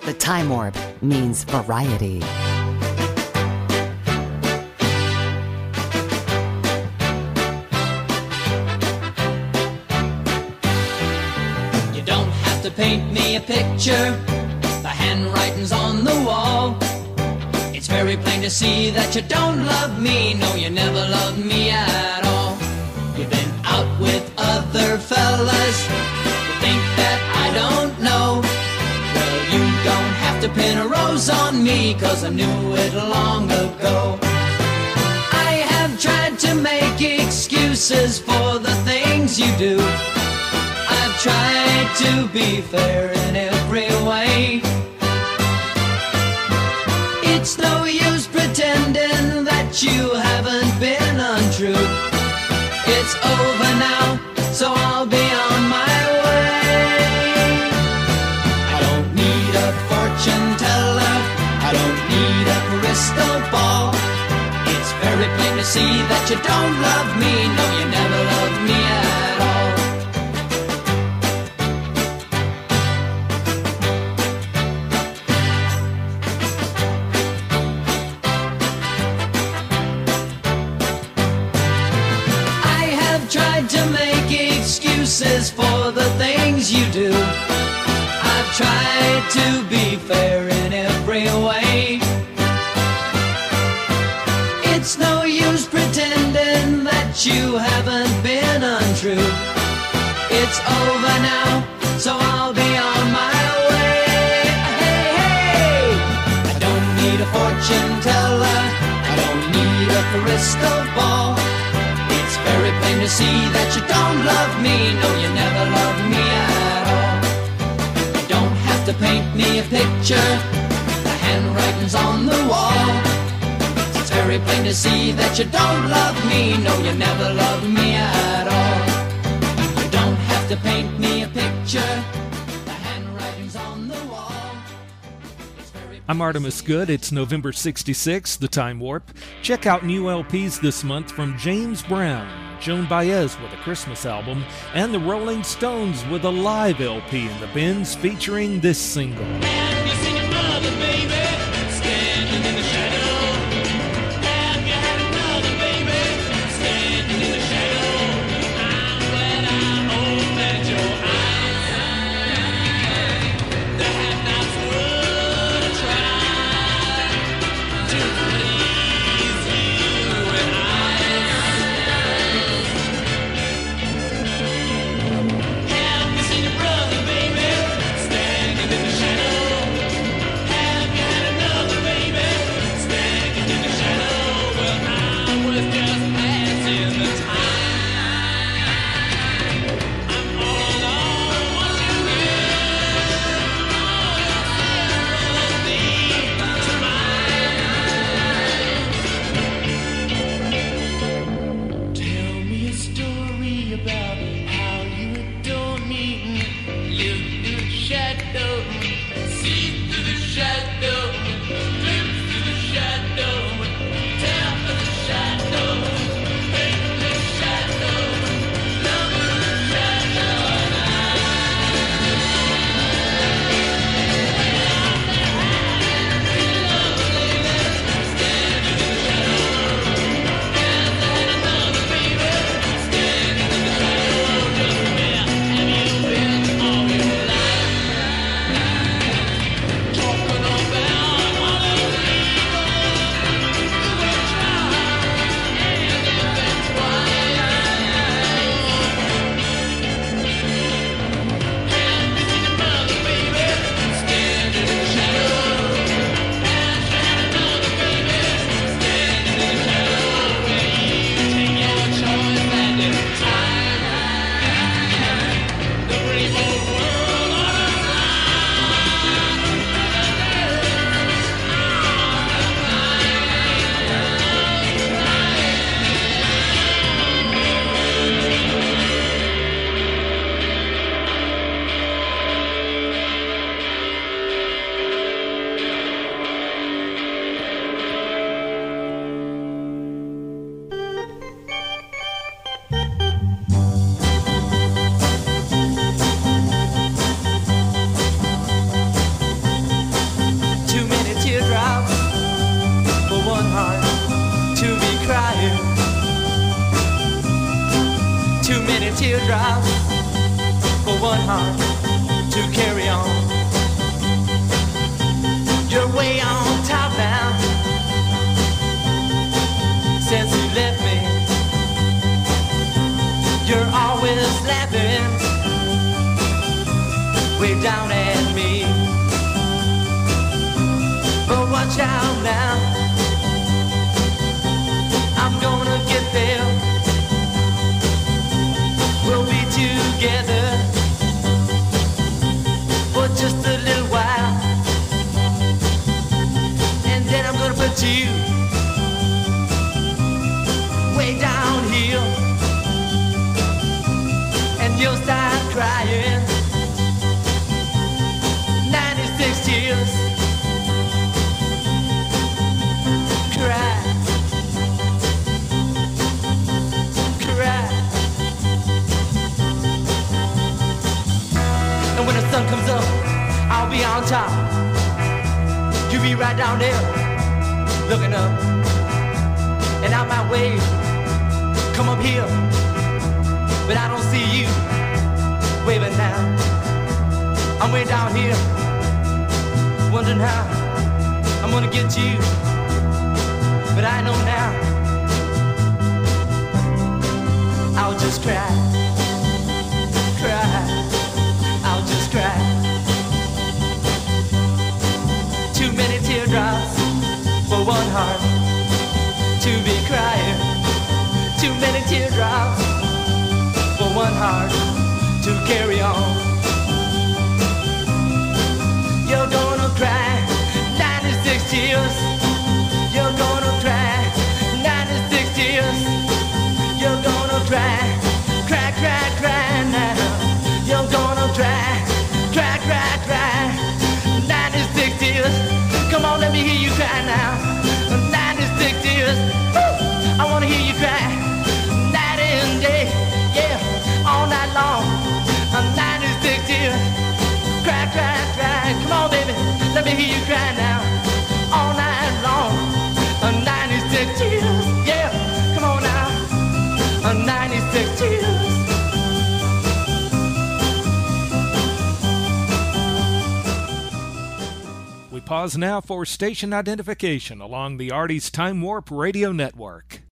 The Time Warp means variety. You don't have to paint me a picture, the handwriting's on the wall. It's very plain to see that you don't love me, no, you never loved me at all. You've been out with other fellas, you think that I don't know. Well, you don't have to pin a rose on me, 'cause I knew it long ago. I have tried to make excuses for the things you do. I've tried to be fair in every way. It's no use pretending that you haven't been untrue. It's over now, so I'll be on my way. I don't need a fortune teller, I don't need a crystal ball. It's very plain to see that you don't love me, no, you never loved me at all. Tried to make excuses for the things you do. I've tried to be fair in every way. It's no use pretending that you haven't been untrue. It's over now, so I'll be on my way. Hey, hey! I don't need a fortune teller, I don't need a crystal ball. It's very plain to see that you don't love me, no, you never loved me at all. You don't have to paint me a picture, the handwriting's on the wall. It's very plain to see that you don't love me, no, you never loved me at all. You don't have to paint me a picture, the handwriting's on the wall. I'm Artemis Good. It's November 66, The Time Warp. Check out new LPs this month from James Brown, Joan Baez with a Christmas album, and the Rolling Stones with a live LP in the bins featuring this single. Have you seen your mother, baby, standing in the shadow? Have you had another, baby, standing in the shadow? I'm glad I opened your eyes. The have-nots would try to please you and I. Have you seen your brother, baby, standing in the shadow? teardrops for one heart to carry on. You're way on top now since you left me. You're always laughing way down at me. But watch out now, I'm gonna get there. We'll be together for just a little while, and then I'm gonna put you way down here, and you'll start crying 96 tears. Cry, cry. And when the sun comes up, I'll be on top. You be right down there, looking up. And I might wave, come up here, but I don't see you waving now. I'm way down here, wondering how I'm gonna get you, but I know now I'll just cry, cry, I'll just cry. Too many teardrops for one heart to be crying. Too many teardrops for one heart to carry on. You're gonna cry 96 tears. You're gonna cry 96 tears. You're gonna cry, cry, cry, cry now. You're gonna cry, cry, cry, cry 96 tears. Come on, let me hear you cry now. 96 tears. Woo! I wanna hear you cry night and day, yeah, all night long. 96 tears. Cry, cry, cry. Come on, baby, let me hear you cry now. All night long. 96 tears. Yeah, come on now. 96 tears. We pause now for station identification along the Artie's Time Warp Radio Network.